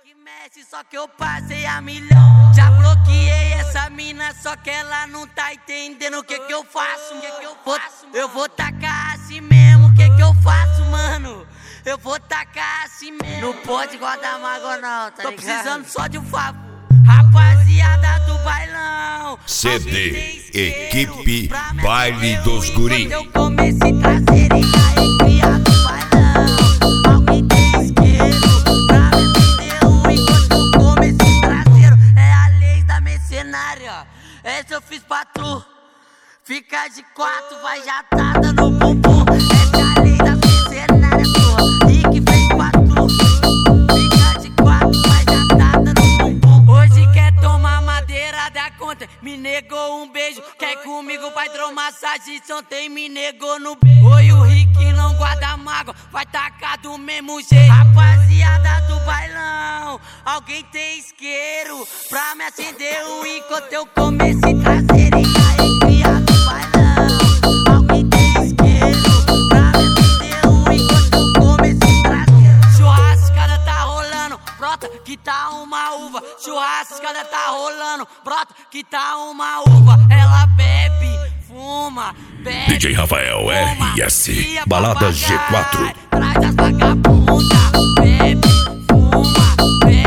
que mexe, só que eu passei a milhão. Já bloqueei essa mina, só que ela não tá entendendo o que eu faço. Eu vou tacar assim mesmo, o que eu faço, mano? Eu vou tacar assim mesmo. Não pode guardar mágoa não, tá ligado? Tô precisando só de um favor. Rapaziada do bailão, CD Equipe Baile dos Guri. Eu comecei traseirinha criado do bailão. Alguém tem isqueiro pra me vender enquanto eu comecei traseiro. É a lei da mercenária, essa eu fiz pra tu. Fica de quatro, vai jatada no bumbum. Essa é a lei da mercenária, pô. E que fez pra tu. Fica de quatro, vai jatada no bumbum. Hoje quer tomar madeira da conta, me negou um beijo. Quer comigo pra hidromassagem, ontem me negou no beijo. Oi, o Rick não guarda mágoa, vai tacar do mesmo jeito. Rapaziada do bailão, alguém tem isqueiro pra me acender enquanto eu comecei traseirinha criado do bailão. Alguém tem isqueiro pra me acender enquanto eu comecei traseiro. Churrascada tá rolando, brota que tá uma uva. Churrascada tá rolando, brota que tá uma uva. Ela bebe, fuma, bebe, DJ Rafael RS, Balada G4. Traz as vagabundas, bebe, fuma,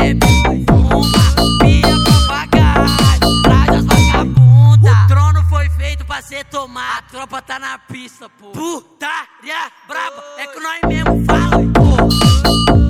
pia papagaio. Traz as vagabundas. O trono foi feito pra ser tomado, a tropa tá na pista, pô. Putaria braba, é que nós mesmo fala, pô.